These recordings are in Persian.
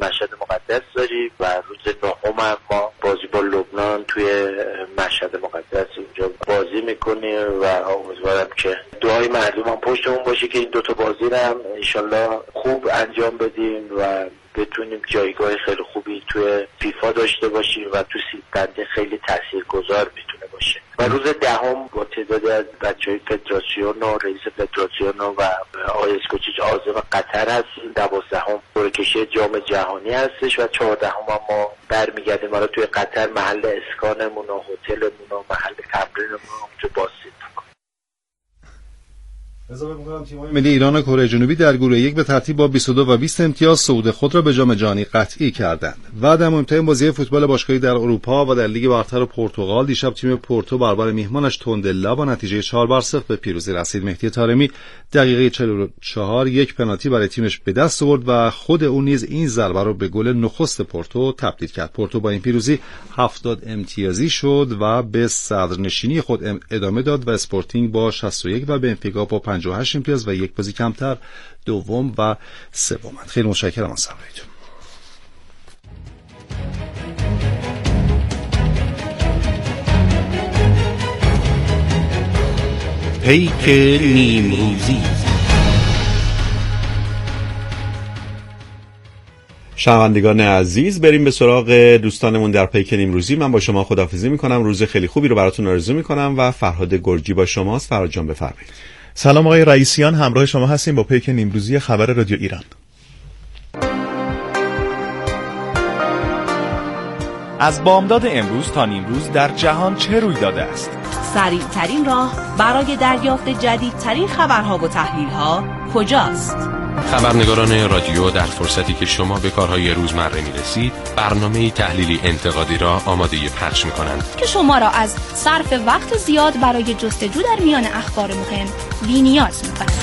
مشهد مقدس داریم و روز 9 ما بازی با لبنان توی مشهد مقدس اینجا بازی میکنیم و امیدوارم که دعای مردم هم پشتمون باشه که این دوتا بازی رو هم انشالله خوب انجام بدیم و بتونیم جایگاه خیلی خوبی توی فیفا داشته باشیم و تو سیدبندی خیلی تاثیرگذار میتونه باشه. و روز 10 با تعدادی از بچهای فدراسیون و رئیس فدراسیون و آقای اسکوچیچ عازم قطر هستیم. 12 پرکشی جام جهانی هستش و 14 ما برمیگردیم. حالا توی قطر محل اسکانمون و هتلمون و محل تمرینمون رو بازی اضافه می‌کنم تیم‌های ملی ایران و کره جنوبی در گروه 1 به ترتیب با 22 و 20 امتیاز صعود خود را به جام جهانی قطعی کردند. و در مهمترین بازی فوتبال باشگاهی در اروپا و در لیگ برتر پرتغال دیشب تیم پورتو برابر میهمانش توندلا با نتیجه 4-0 به پیروزی رسید. مهدی طارمی دقیقه 44 یک پنالتی برای تیمش به دست آورد و خود او نیز این ضربه را به گل نخست پورتو تبدیل کرد. پورتو با این پیروزی 70 امتیازی شد و به صدرنشینی خود ادامه داد و اسپورتینگ با 61 و بنفیکا با 58 امتیاز و یک بازی کمتر دوم و سومند. خیلی متشکرم از همراهیتون. پیک نیمروزی. شنوندگان عزیز، بریم به سراغ دوستانمون در پیک نیمروزی. من با شما خداحافظی میکنم. روز خیلی خوبی رو براتون آرزو میکنم و فرهاد گرجی با شماست. فرهاد جان بفرمایید. سلام آقای رئیسیان، همراه شما هستیم با پیک نیمروزی خبر رادیو ایران. از بامداد امروز تا نیمروز در جهان چه روی داده است؟ سریع‌ترین راه برای دریافت جدیدترین خبرها و تحلیل‌ها کجاست؟ خبرنگاران رادیو در فرصتی که شما به کارهای روزمره می‌رسید، برنامه‌ای تحلیلی انتقادی را آماده پخش می‌کنند که شما را از صرف وقت زیاد برای جستجو در میان اخبار مهم بی‌نیاز می‌کند.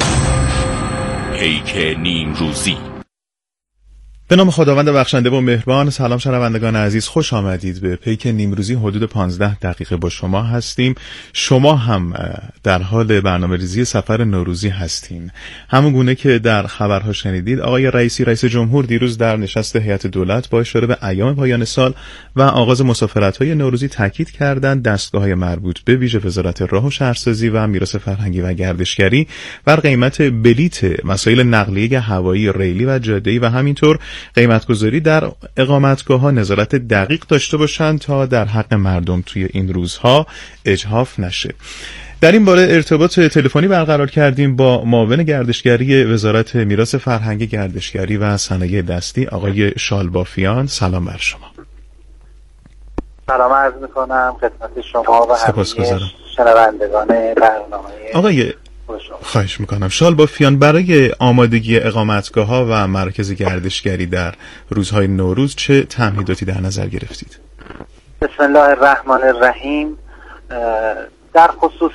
پیک نیمروزی. به نام خداوند بخشنده و مهربان. سلام شنوندگان عزیز، خوش آمدید به پیک نیمروزی. حدود 15 دقیقه با شما هستیم. شما هم در حال برنامه‌ریزی سفر نوروزی هستین. همون گونه که در خبرها شنیدید، آقای رئیس جمهور دیروز در نشست هیئت دولت با اشاره به ایام پایان سال و آغاز مسافرت‌های نوروزی تاکید کردند دستگاه‌های مربوط به ویژه وزارت راه و شهرسازی و میراث فرهنگی و گردشگری بر قیمت بلیت وسایل نقلیه هوایی، ریلی و جاده‌ای و همینطور قیمت‌گذاری در اقامتگاه‌ها نظارت دقیق داشته باشند تا در حق مردم توی این روزها اجحاف نشه. در این باره ارتباط تلفنی برقرار کردیم با معاون گردشگری وزارت میراث فرهنگی، گردشگری و صنایع دستی آقای شالبافیان. سلام بر شما. سلام عرض می‌کنم خدمت شما و همه شنوندگان برنامه. آقای خواهش میکنم شالبافیان، برای آمادگی اقامتگاه‌ها و مراکز گردشگری در روزهای نوروز چه تمهیداتی در نظر گرفتید؟ بسم الله الرحمن الرحیم. در خصوص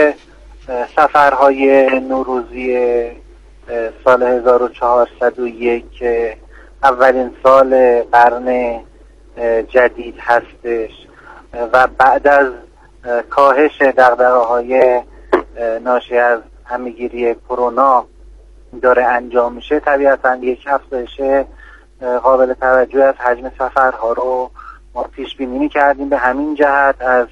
سفرهای نوروزی سال 1401 که اولین سال قرن جدید هستش و بعد از کاهش دغدغه‌های ناشی از همه‌گیری کرونا داره انجام میشه، طبیعتاً یک افزایش قابل توجه از حجم سفرها رو ما پیش بینی می‌کردیم. به همین جهت از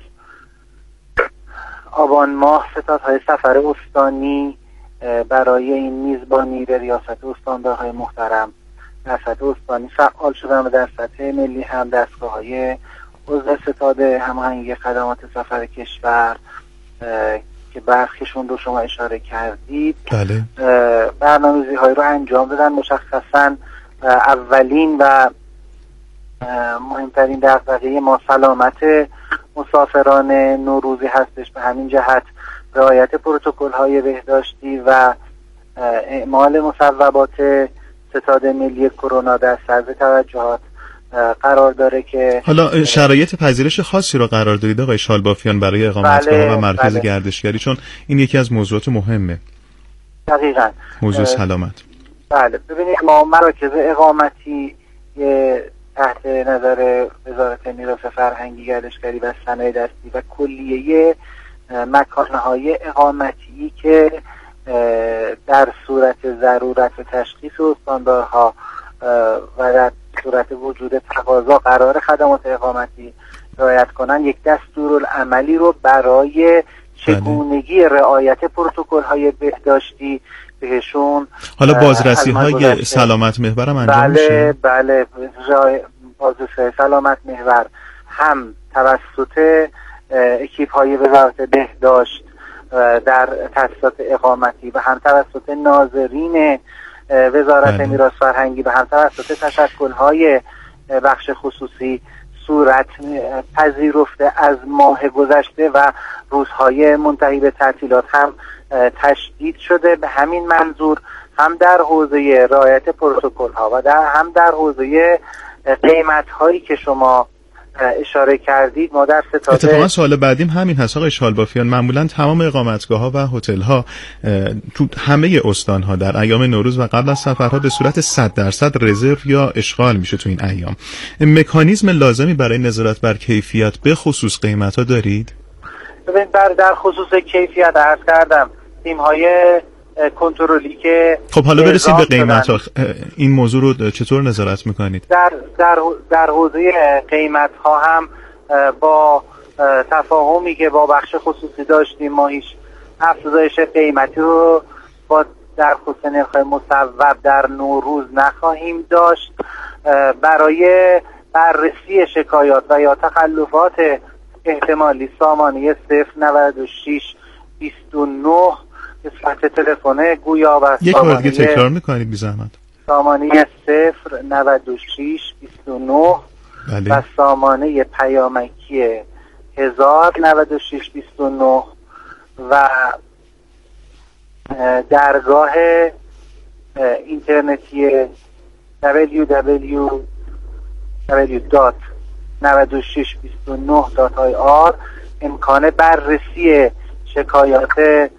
آبان ماه ستادهای سفر استانی برای این میزبانی به ریاست استاندارهای محترم در سطح استانی فعال شدن و در سطح ملی هم دستگاه‌های عضو ستاد هماهنگی خدمات سفر کشور که برخیشون رو شما اشاره کردید بله. برنامه‌ریزی های رو انجام دادن. مشخصاً اولین و مهمترین دغدغه ما سلامت مسافران نوروزی هستش. به همین جهت رعایت پروتکل های بهداشتی و اعمال مصوبات ستاد ملی کرونا در صدر توجهات قرار داره که حالا شرایط پذیرش خاصی رو قرار دارید آقای شالبافیان برای اقامتگاه و مرکز گردشگری، چون این یکی از موضوعات مهمه. دقیقاً موضوع سلامت. بله، ببینید ما مراکز اقامتی تحت نظر وزارت میراث فرهنگی، گردشگری و صنایع دستی و کلیه مکانهای اقامتی که در صورت ضرورت و تشخیص استاندارها و در صورت وجود تقاضا قرار خدمات اقامتی رعایت کنن، یک دستورالعملی رو برای چگونگی رعایت پروتکل‌های بهداشتی بهشون، حالا بازرسی های سلامت محور هم انجام میشه؟ بله بازرسی سلامت محور هم توسط اکیپ های وزارت بهداشت در تأسیسات اقامتی و هم توسط ناظرین وزارت میراث فرهنگی و هم توسط تشکل‌های بخش خصوصی صورت پذیرفته از ماه گذشته و روزهای منتهی به تعطیلات هم تشدید شده. به همین منظور هم در حوزه رعایت پروتکل‌ها و هم در حوزه قیمت‌هایی که شما اشاره کردید ما در ستاد اتفاقا سوال بعدیم همین هست آقای شالبافیان. معمولا تمام اقامتگاه‌ها و هتل‌ها تو همه استان‌ها در ایام نوروز و قبل از سفرها به صورت 100% رزرو یا اشغال میشه تو این ایام. مکانیزم لازمی برای نظارت بر کیفیت به خصوص قیمت‌ها دارید؟ ببینید در خصوص کیفیت عرض کردم تیم‌های کنترلی که خب حالا برسیم به قیمت‌ها، این موضوع رو چطور نظارت میکنید؟ در حوزه قیمت‌ها هم با تفاهمی که با بخش خصوصی داشتیم ما هیچ افزایش قیمتی رو با در خصوص نرخ‌های مصوب در نوروز نخواهیم داشت. برای بررسی شکایات و یا تخلفات احتمالی سامانه 09629 به صورت تلفن گویا و یک بار دیگه تکرار میکنید بی زحمت. سامانه 09629 بله. و سامانه پیامکی 109629 و درگاه اینترنتی www.9629.ir امکان بررسی شکایات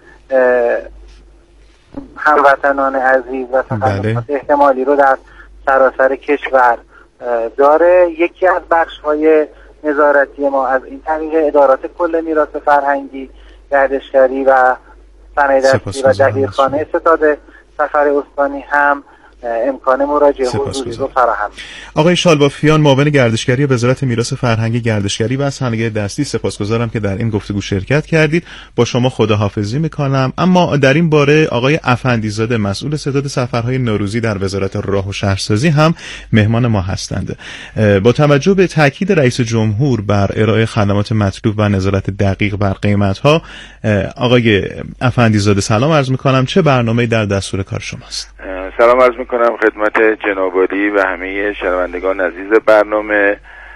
هموطنان عزیز و تخلفات احتمالی رو در سراسر کشور داره. یکی از بخش‌های نظارتی ما از این طریق ادارات کل میراث فرهنگی، گردشگری و صنایع‌دستی و دبیرخانه ستاد سفر استانی هم امکان مراجعه حضوری رو فراهم. آقای شالبافیان، معاون گردشگری وزارت میراث فرهنگی، گردشگری و صنایع دستی، سپاسگزارم که در این گفتگو شرکت کردید. با شما خداحافظی میکنم. اما در این باره آقای افندیزاده، مسئول ستاد سفرهای نوروزی در وزارت راه و شهرسازی هم مهمان ما هستند. با توجه به تاکید رئیس جمهور بر ارائه خدمات مطلوب و نظارت دقیق بر قیمت‌ها، آقای افندیزاده سلام عرض میکنم. چه برنامه‌ای در دستور کار شماست؟ سلام عرض میکنم خدمت جناب عالی و همه شنوندگان عزیز برنامه.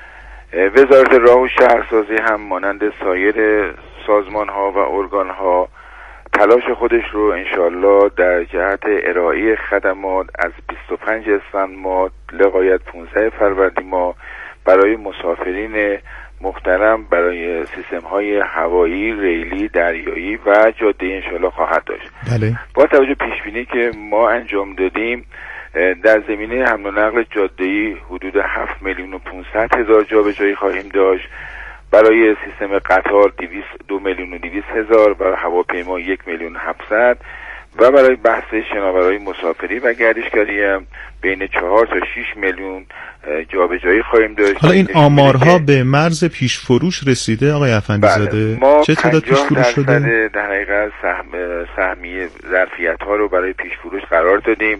وزارت راه و شهرسازی هم مانند سایر سازمان ها و ارگان ها تلاش خودش رو انشالله در جهت ارائه خدمات از 25 اسفند ماه لغایت 15 فروردین ماه برای مسافرین محترم برای سیستم های هوایی، ریلی، دریایی و جاده انشالله خواهد داشت. بله. با توجه پیش بینی که ما انجام دادیم در زمینه حمل و نقل جاده‌ای حدود 7,500,000 جابجایی خواهیم داشت. برای سیستم قطار 2,200,000 و هواپیما 1,700,000 و برای بحث شناورای مسافری و گردشگری هم بین 4 تا 6 میلیون جابجایی خواهیم داشت. حالا این آمارها به مرز پیش فروش رسیده آقای افندیزاده؟ ما چه تعداد پیش فروش شده؟ در حقیقت سهمیه ظرفیت ها رو برای پیش فروش قرار دادیم.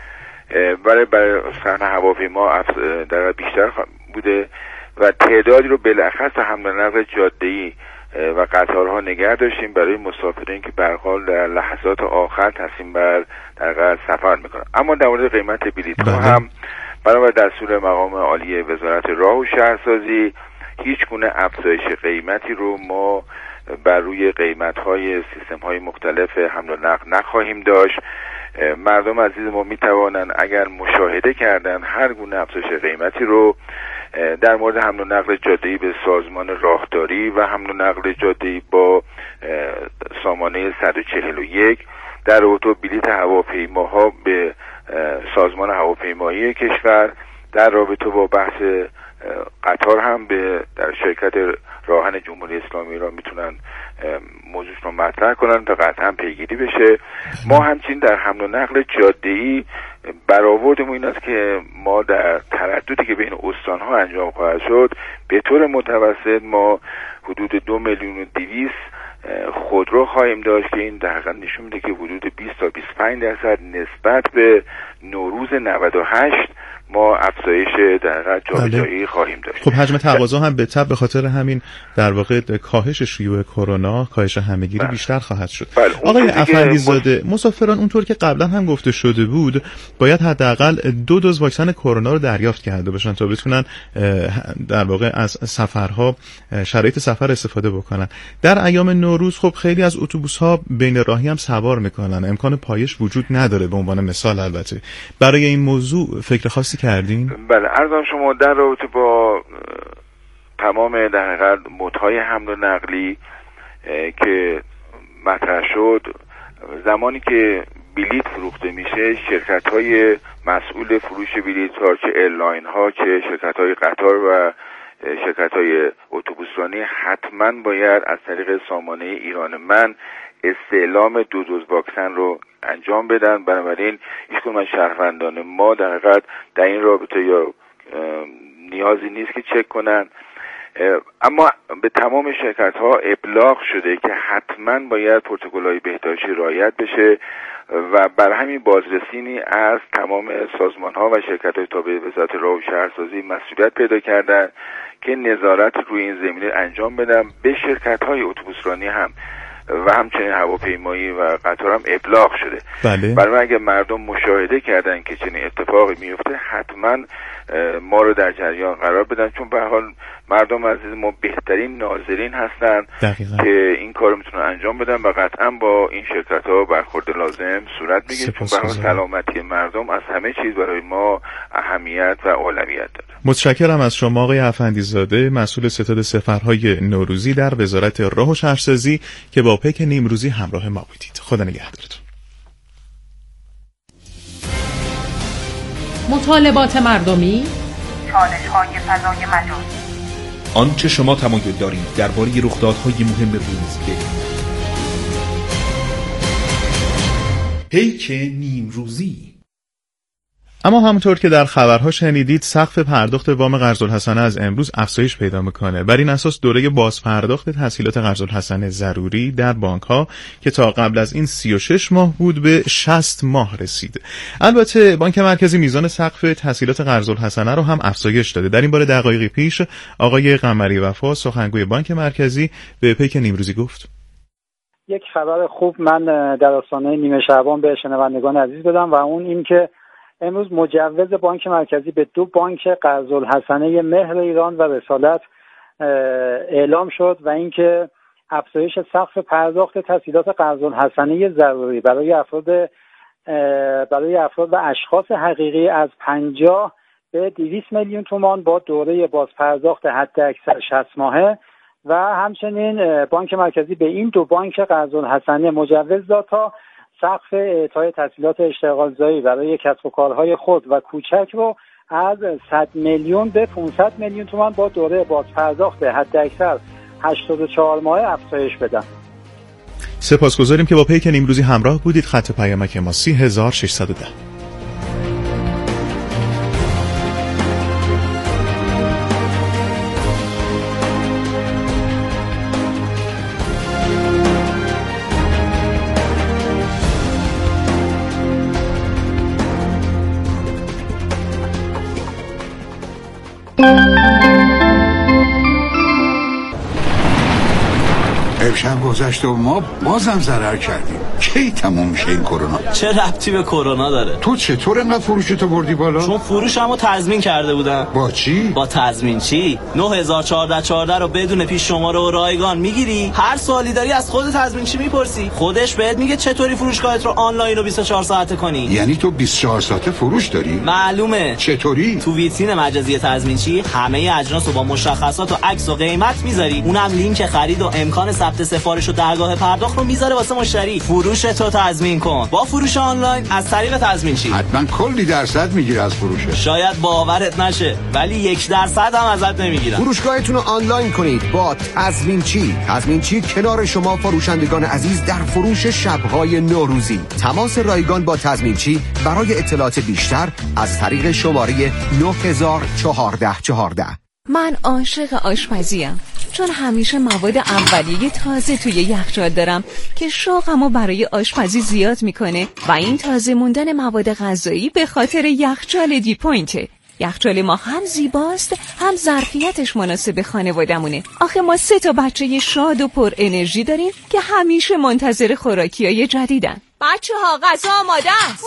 برای صحنه هواپیما در بیشتر بوده و تعدادی رو بالاخص حمل و نقل جاده‌ای و قطارها نگه داشتیم برای مسافرین که به هر حال در لحظات آخر تصمیم بر در سفر میکنن. اما در مورد قیمت بلیط ها هم بنابر دستور مقام عالی وزارت راه و شهرسازی هیچ گونه افزایش قیمتی رو ما بر روی قیمت های سیستم های مختلف حمل و نقل نخواهیم داشت. مردم عزیز ما میتوانند اگر مشاهده کردن هر گونه افزایش قیمتی رو در مورد حمل و نقل جاده‌ای به سازمان راهداری و حمل و نقل جاده‌ای با سامانه 141 در رابطه بلیط هواپیماها به سازمان هواپیمایی کشور، در رابطه با بحث قطار هم به در شرکت راهن جمهوری اسلامی ایران میتونن موضوعش رو مطرح کنن تا قطعا پیگیری بشه. ما همچنین در حمل و نقل جاده‌ای برآوردمون این است که ما در ترددی که بین استان‌ها انجام خواهد شد به طور متوسط ما حدود 2,200,000 خودرو خواهیم داشت که این دقیقاً نشون میده که حدود 20 تا 25% نسبت به نوروز 98 ما افزایش در جابجایی خواهیم داشت. خب حجم تقاضا هم به تبع به خاطر همین در واقع کاهش شیوع کرونا، کاهش همه‌گیری بیشتر خواهد شد. آقای افندی‌زاده، مسافران اونطور که قبلا هم گفته شده بود باید حداقل 2 دوز واکسن کرونا رو دریافت کرده باشن تا بتونن در واقع از سفرها، شرایط سفر استفاده بکنن. در ایام نوروز خب خیلی از اتوبوس‌ها بین راهی هم سوار میکنن، امکان پایش وجود نداره به عنوان مثال. البته برای این موضوع فکر خاصی کردین؟ بله، عرضم شما در رابطه با تمام در حقیقت مدهای حمل و نقلی که مطرح شد، زمانی که بلیط فروخته میشه شرکت‌های مسئول فروش بلیط ها، چه ایرلاین ها چه شرکت‌های قطار و شرکت‌های اتوبوسرانی، حتما باید از طریق سامانه ایران من استعلام 2 دوز واکسن رو انجام بدن. بنابراین هیچکدوم از شهروندان ما در حقیقت در این رابطه یا نیازی نیست که چک کنن، اما به تمام شرکت ها ابلاغ شده که حتما باید پروتکل‌های بهداشتی رعایت بشه و بر همین بازرسینی از تمام سازمان ها و شرکت های تابع وزارت راه و شهرسازی مسئولیت پیدا کردن که نظارت روی این زمینه انجام بدن. به شرکت های اتوبوسرانی هم و همچنین هواپیمایی و قطار هم ابلاغ شده. بله. برای اگه مردم مشاهده کردن که چنین اتفاقی میفته حتما ما رو در جریان قرار بدن، چون به هر حال مردم عزیز ما بهترین ناظرین هستن که این کارو میتونن انجام بدن و قطعا با این شرکت ها برخورد لازم صورت میگیره، چون به هر حال سلامتی مردم از همه چیز برای ما اهمیت و اولویت داره. متشکرم از شما آقای افندی‌زاده، مسئول ستاد سفرهای نوروزی در وزارت راه و شهرسازی که با پیک نیمروزی همراه ما بودید. خدا نگهدارتون. مطالبات مردمی، چالش‌های فضای مجازی، آنچه شما تمایل دارید درباره رخدادهای مهم روز بگویید. پیک نیمروزی. اما همونطور که در خبرها شنیدید سقف پرداخت وام قرض‌الحسنه از امروز افزایش پیدا میکنه. بر این اساس دوره بازپرداخت تسهیلات قرض‌الحسنه ضروری در بانک‌ها که تا قبل از این 36 ماه بود به 60 ماه رسید. البته بانک مرکزی میزان سقف تسهیلات قرض‌الحسنه رو هم افزایش داده. در این باره دقایقی پیش آقای قمری وفا سخنگوی بانک مرکزی به پیک نیمروزی گفت: یک خبر خوب من در آستانه نیمه شعبان به شنوندگان عزیز بدم و اون این که امروز مجوز بانک مرکزی به 2 بانک قرض‌الحسنه مهر ایران و رسالت اعلام شد و اینکه افزایش سقف پرداخت تسهیلات قرض‌الحسنه ضروری برای افراد و اشخاص حقیقی از 50 به 200 میلیون تومان با دوره بازپرداخت حداکثر 60 ماهه و همچنین بانک مرکزی به این 2 بانک قرض‌الحسنه مجوز داد تا سقف اعطای تسهیلات اشتغالزایی برای کسب و کارهای خود و کوچک رو از 100 میلیون به 500 میلیون تومان با دوره بازپرداخت حداکثر 84 ماه افزایش بدن. سپاسگزاریم که با پیک نیمروزی همراه بودید. خط پیامک ما 30610. امشب گذشت و ما بازم ضرر کردیم. کی تموم میشه این کرونا؟ چه ربطی به کرونا داره؟ تو چطور انقدر فروشتو بردی بالا؟ چون فروشمو تضمین کرده بودم. با چی؟ با تضمین چی؟ 9414 رو بدون پیش شماره و رایگان میگیری. هر سوالی داری از خود تضمین چی میپرسی، خودش بهت میگه چطوری فروشگاهت رو آنلاین و 24 ساعته کنی. یعنی تو 24 ساعته فروش داری؟ معلومه. چطوری؟ تو ویترین مجازی تضمین چی همه اجناس رو با مشخصات و عکس و قیمت میذاری، اونم لینک خرید و امکان ثبت ثبت سفارش و درگاه پرداخت رو میذاره واسه مشتری. فروش تو تضمین کن با فروش آنلاین از طریق تضمین چی. حتما کلی درصد میگیره از فروشه. شاید باورت نشه ولی 1% هم ازت نمیگیرن. فروشگاهتون رو آنلاین کنید با تضمین چی. تضمین چی کنار شما فروشندگان عزیز در فروش شب‌های نوروزی. تماس رایگان با تضمین چی برای اطلاعات بیشتر از طریق شماره 901414. من عاشق آشپزیم چون همیشه مواد اولیه تازه توی یخچال دارم که شوقمو برای آشپزی زیاد میکنه و این تازه موندن مواد غذایی به خاطر یخچال دیپوینته. یخچال ما هم زیباست هم ظرفیتش مناسب خانوادمونه. آخه ما 3 بچه شاد و پر انرژی داریم که همیشه منتظر خوراکیای جدیدن. بچه‌ها غذا آماده است.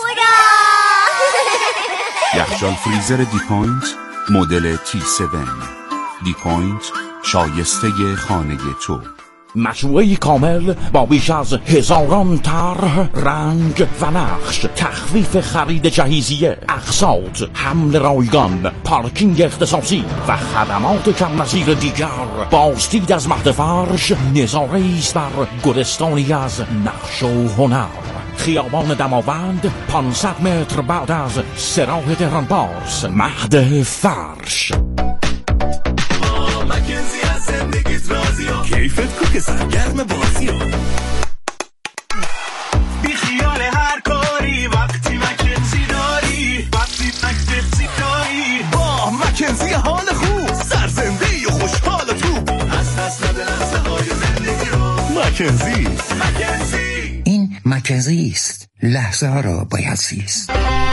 یخچال فریزر دیپوینت مدل T7. دیپوینت شایسته خانه تو. مجموعه کامل با بیش از هزاران طرح، رنگ و نقش، تخفیف خرید جهیزیه، اقساط، حمل رایگان، پارکینگ اختصاصی و خدمات کم نظیر دیگر. بازدید از مهد فرش نظاره‌ای است بر گلستانی از نقش و هنر. خیابان دماوند 500 متر بعد از سراح تهران پارس. مهد فرش. کیفت کو که سرگرم بازی ها بی خیال هر کاری وقتی مکنزی داری. وقتی مکنزی داری با مکنزی حال خوب سرزنده و خوشحال تو از دست نده لحظه های زندگی رو. مکنزی این مکنزی است. لحظه ها را باید زیست.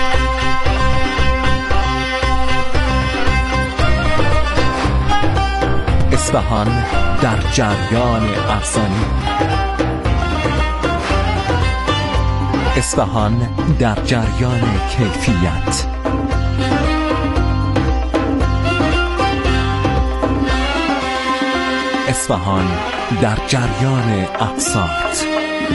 اصفهان در جریان افسانه. اصفهان در جریان کیفیت. اصفهان در جریان اقساط.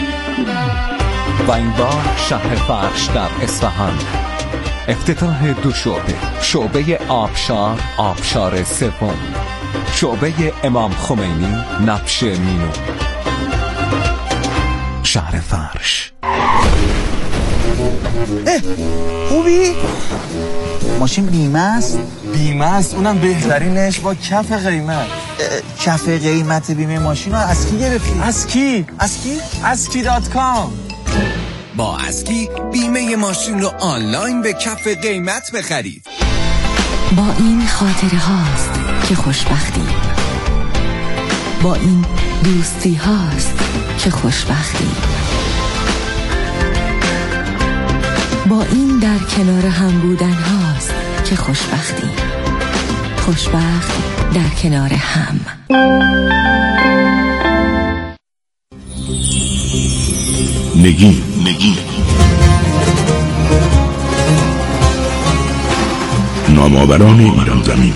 و این بار شهر فرش در اصفهان. افتتاح 2 شعبه. شعبه آبشار، آبشار سوم. شعبه امام خمینی، نبش مینو. شهر فرش. خوبی؟ ماشین بیمه است؟ بیمه است، اونم بهترینش با کف قیمت. کف قیمت بیمه ماشین رو از کی گرفتی؟ از کی؟ اسکی.com. با اسکی بیمه ماشین رو آنلاین به کف قیمت بخرید. با این خاطره هاست که خوشبختی. با این دوستی هاست که خوشبختی. با این در کنار هم بودن هاست که خوشبختی. خوشبخت در کنار هم. نگین نامآوران ایران زمین.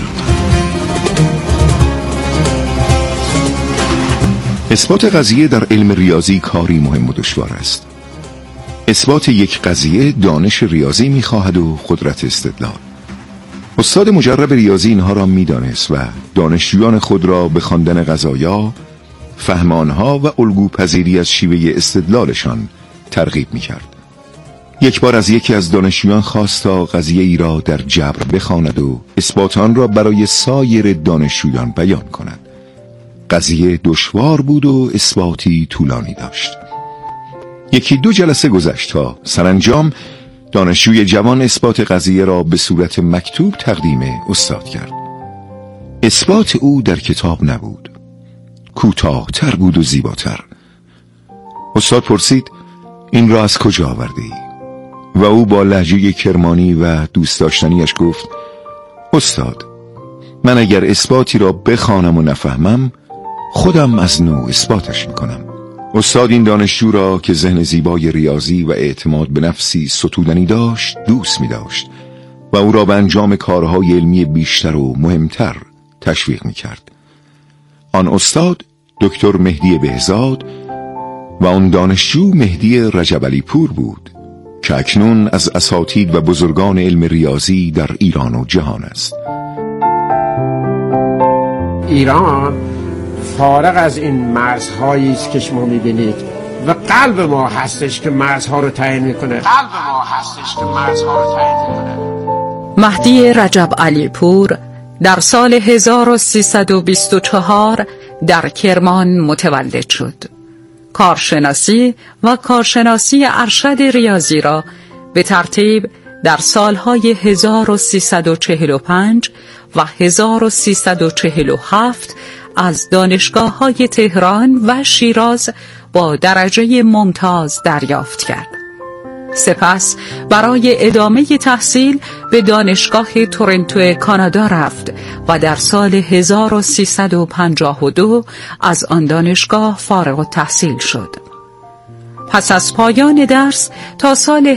اثبات قضیه در علم ریاضی کاری مهم و دشوار است. اثبات یک قضیه دانش ریاضی می‌خواهد و قدرت استدلال. استاد مجرب ریاضی اینها را می‌دانست و دانشجویان خود را به خواندن قضایا، فهم آنها و الگوپذیری از شیوه استدلالشان ترغیب می‌کرد. یک بار از یکی از دانشجویان خواست تا قضیه ای را در جبر بخواند و اثبات آن را برای سایر دانشجویان بیان کند. قضیه دشوار بود و اثباتی طولانی داشت. 1-2 جلسه گذشت تا سرانجام دانشجوی جوان اثبات قضیه را به صورت مکتوب تقدیم استاد کرد. اثبات او در کتاب نبود، کوتاه‌تر بود و زیباتر. استاد پرسید این را از کجا آورده ای؟ و او با لهجه کرمانی و دوست داشتنیش گفت استاد، من اگر اثباتی را بخوانم و نفهمم خودم از نو اثباتش میکنم. استاد این دانشجو را که ذهن زیبای ریاضی و اعتماد به نفسی ستودنی داشت دوست می داشت و او را به انجام کارهای علمی بیشتر و مهمتر تشویق می کرد. آن استاد دکتر مهدی بهزاد و آن دانشجو مهدی رجب علی پور بود که اکنون از اساتید و بزرگان علم ریاضی در ایران و جهان است. ایران فارغ از این مرزهایی است که شما می‌بینید و قلب ما هستش که مرزها رو تعیین می‌کنه. مهدی رجب علی پور در سال 1324 در کرمان متولد شد. کارشناسی و کارشناسی ارشد ریاضی را به ترتیب در سالهای 1345 و 1347 از دانشگاه‌های تهران و شیراز با درجه ممتاز دریافت کرد. سپس برای ادامه تحصیل به دانشگاه تورنتو کانادا رفت و در سال 1352 از آن دانشگاه فارغ التحصیل شد. پس از پایان درس تا سال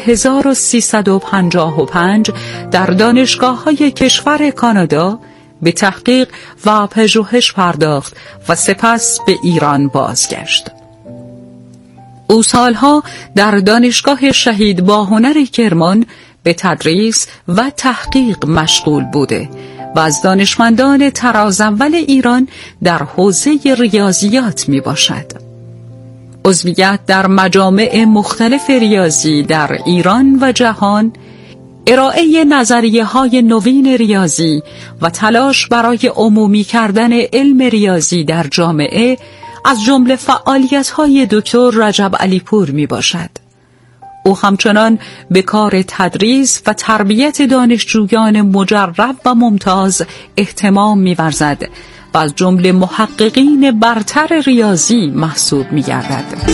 1355 در دانشگاه‌های کشور کانادا به تحقیق و پژوهش پرداخت و سپس به ایران بازگشت. او سالها در دانشگاه شهید باهنر کرمان به تدریس و تحقیق مشغول بوده و از دانشمندان طراز اول ایران در حوزه ریاضیات می باشد. عضویت در مجامع مختلف ریاضی در ایران و جهان، ارائه نظریه‌های نوین ریاضی و تلاش برای عمومی کردن علم ریاضی در جامعه از جمله فعالیت‌های دکتر رجب علی پور می باشد. او همچنان به کار تدریس و تربیت دانشجویان مجرب و ممتاز اهتمام می‌ورزد و از جمله محققین برتر ریاضی محسوب می‌گردد.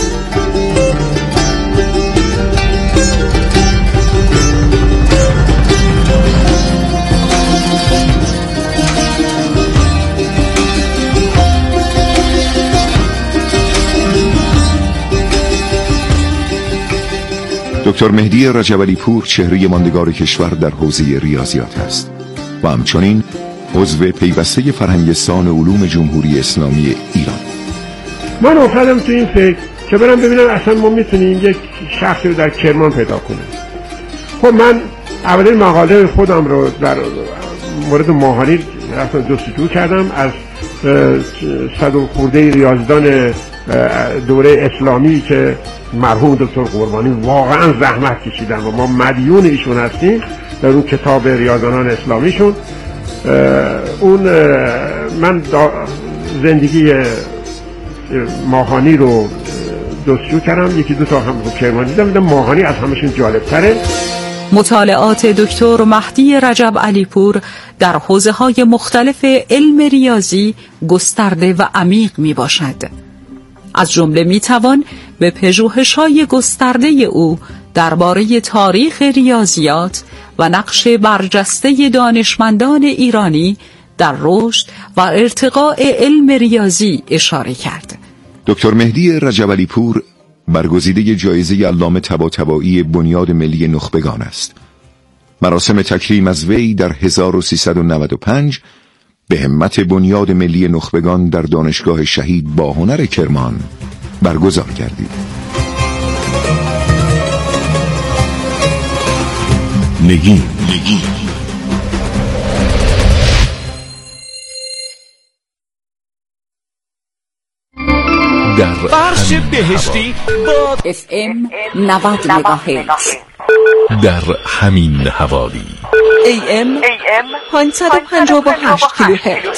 دکتر مهدی رجب علی پور چهره ماندگار کشور در حوزه ریاضیات است و همچنین عضو پیوسته فرهنگستان علوم جمهوری اسلامی ایران. من افتادم تو این فکر که برم ببینم اصلا ما میتونیم یک شخصی رو در کرمان پیدا کنیم. خب من اولین مقاله خودم رو در مورد ماهانی رفتم جستجو کردم از 100 خورده ریاضیدان دوره اسلامی که مرحوم دکتر قربانی واقعا زحمت کشیدن و ما مدیون ایشون هستیم در اون کتاب ریاضیدانان اسلامیشون. اون من زندگی ماهانی رو جستجو کردم، یکی دو تا هم رو کرمان دیدم، ماهانی از همشون جالب تره. مطالعات دکتر مهدی رجب علی پور در حوزه‌های مختلف علم ریاضی گسترده و عمیق می باشد. از جمله می توان به پژوهش‌های گسترده او درباره تاریخ ریاضیات و نقش برجسته دانشمندان ایرانی در رشد و ارتقاء علم ریاضی اشاره کرد. دکتر مهدی رجب علی پور برگزیده جایزه علامه طباطبایی بنیاد ملی نخبگان است. مراسم تکریم از وی در 1395 به همت بنیاد ملی نخبگان در دانشگاه شهید باهنر کرمان برگزار گردید. نگین در فرش بهشتی با FM 90 مگاهرتز در همین حوالی AM 558 کیلوهرتز.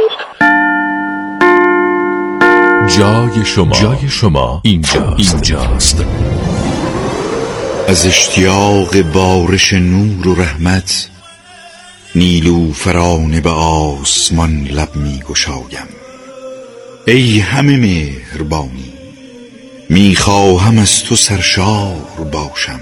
جای شما اینجاست. از اشتیاق بارش نور و رحمت نیلوفرانه به آسمان لب می گشایم. ای همه مهربانی میخواهم از تو سرشار باشم.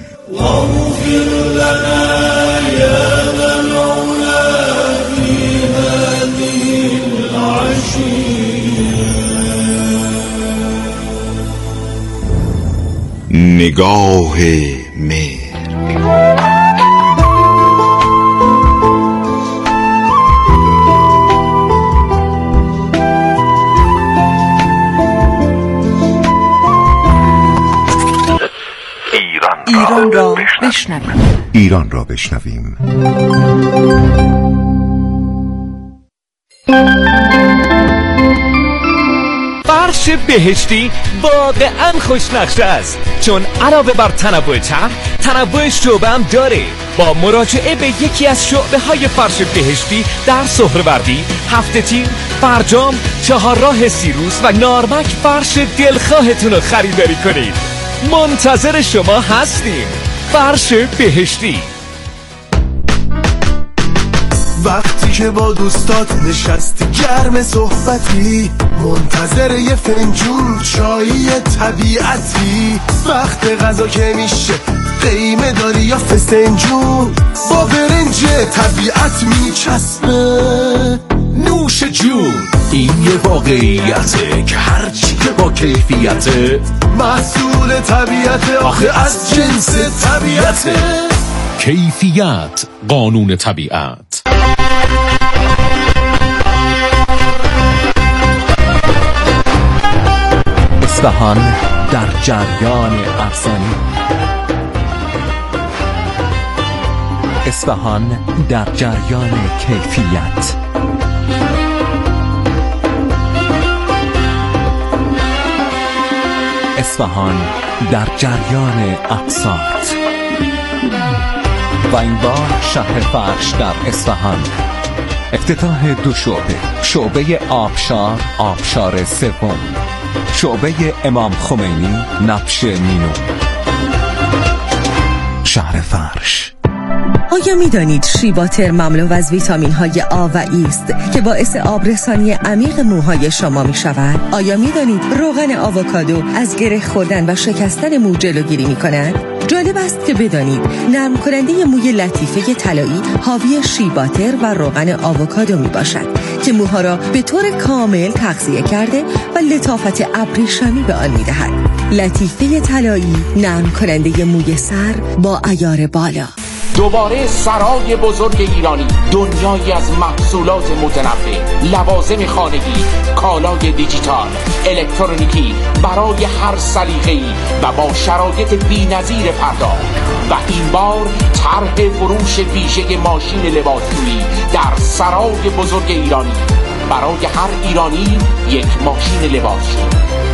نگاه مهر. ایران را بشنویم. ایران را بشنویم. بهشتی واقعا خوشنقشه است، چون علاوه بر تنوع طرح، تنوع شعبه هم داره. با مراجعه به یکی از شعبه های فرش بهشتی در سهروردی، هفته تیر، فرجام، چهارراه سیروس و نارمک فرش دلخواهتون رو خریداری کنید. منتظر شما هستیم. فرش بهشتی. وقتی که با دوستات نشستی گرم صحبتی، منتظر یه فنجون چایی طبیعتی، وقت غذا که میشه قیمه داری یا فسنجون، با برنج طبیعت میچسبه نوش جون. این یه واقعیته که هرچی که با کیفیته محصول طبیعته، آخه از جنس طبیعته. کیفیت قانون طبیعت. اصفهان در جریان افسانه. اصفهان در جریان کیفیت. اصفهان در جریان اقساط. و این بار شهر فرش در اصفهان افتتاح 2 شعبه آبشار سوم، شعبه امام خمینی نبش مینو. شهر فرش. آیا می دانید شیباتر مملو از ویتامین های آ و ای است که باعث آبرسانی عمیق موهای شما می شود؟ آیا می دانید روغن آووکادو از گره خوردن و شکستن مو جلوگیری می کند؟ جالب است که بدانید نرم کننده موی لطیفه طلایی حاوی شیباتر و روغن آووکادو می باشد که موها را به طور کامل تغذیه کرده و لطافت ابریشمی به آن می دهد. لطیفه طلایی، نرم کننده موی سر با عیار بالا. دوباره سرای بزرگ ایرانی، دنیایی از محصولات متنوع، لوازم خانگی، کالای دیجیتال، الکترونیکی برای هر سلیقه‌ای و با شرایط بی‌نظیر پرداخت. و این بار طرح فروش ویژه ماشین لباسشویی در سرای بزرگ ایرانی، برای هر ایرانی یک ماشین لباسشویی.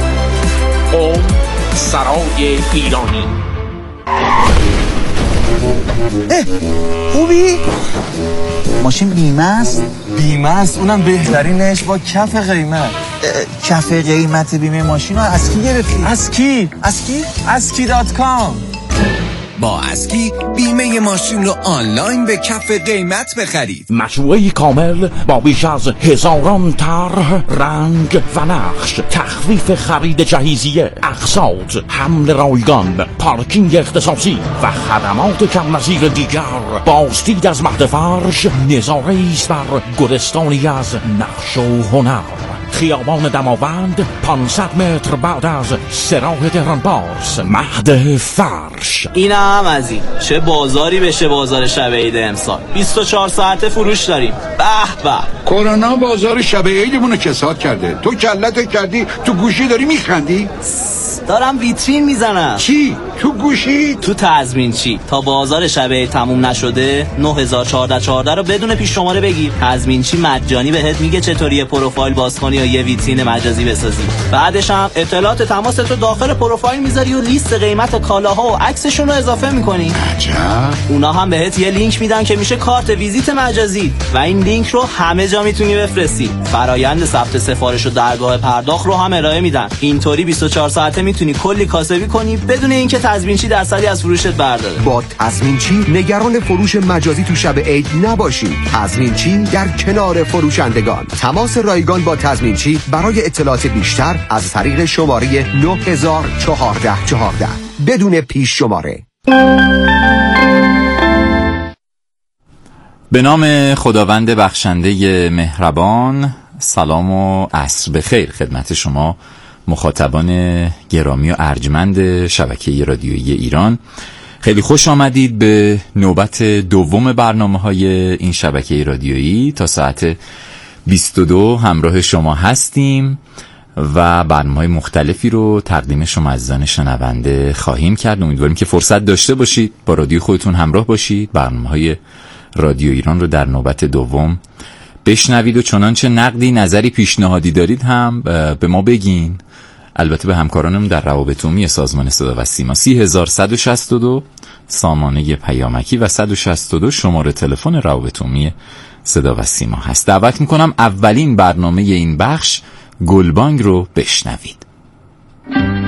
سرای ایرانی. خوبی؟ ماشین بیمه است؟ بیمه است، اونم بهترینش با کف قیمت. کف قیمت بیمه ماشین رو از کی گرفتی؟ از کی؟ اسکی.com. با اسکی بیمه ماشین رو آنلاین به کف قیمت بخرید. مجموعه کامل با بیش از هزاران طرح، رنگ و نقش، تخفیف خرید جهیزیه، اقساط، حمل رایگان، پارکینگ اختصاصی و خدمات کم نظیر دیگر. بازدید از مهد فرش نظاره‌ای است بر گلستانی از نقش و هنر. خیابان دماوند 500 متر بعد از سراح تهرانباز، مهد فرش. این هم از این. چه بازاری بشه بازار شب عید امسال. 24 ساعته فروش داریم. به به. کرونا بازار شب عیدمون کساد کرده. تو کلت کردی تو گوشی داری میخندی؟ دارم ویترین میزنم. چی؟ تو گوشی؟ تو تضمینچی تا بازار شب عید تموم نشده 9414 رو بدون پیش شماره بگیر. تضمینچی مجانی بهت میگه چطوری پروفایل باز کنی یا یه ویترین مجازی بسازی. بعدش هم اطلاعات تماس تو داخل پروفایل میذاری و لیست قیمت کالاها و عکسشون رو اضافه میکنی. عجب. اونا هم بهت یه لینک میدن که میشه کارت ویزیت مجازی و این لینک رو همه جا میتونی بفرستی. فرایند ثبت سفارش و درگاه پرداخت رو هم ارائه میدن. اینطوری 24 ساعته میتونی کلی کاسبی کنی بدون اینکه تضمینچی درصدی از فروشت برداره. با تضمینچی نگران فروش مجازی تو شب عید نباشید. تضمینچی در کنار فروشندگان. تماس رایگان با تضمینچی برای اطلاعات بیشتر از طریق شماره 901414 بدون پیش شماره. به نام خداوند بخشنده مهربان. سلام و عصر بخیر خدمت شما مخاطبان گرامی و ارجمند شبکه رادیویی ایران. خیلی خوش آمدید به نوبت دوم برنامه‌های این شبکه رادیویی. تا ساعت 22 همراه شما هستیم و برنامه‌های مختلفی رو تقدیم شما عزیزان شنونده خواهیم کرد. امیدواریم که فرصت داشته باشید با رادیو خودتون همراه باشید، برنامه‌های رادیو ایران رو در نوبت دوم بشنوید و چنانچه نقدی نظری پیشنهادی دارید هم به ما بگین. البته به همکارانم در روابط عمومی سازمان صدا و سیما 30162 سامانه پیامکی و 162 شماره تلفن روابط عمومی صدا و سیما هست. دعوت میکنم اولین برنامه این بخش گلبانگ رو بشنوید.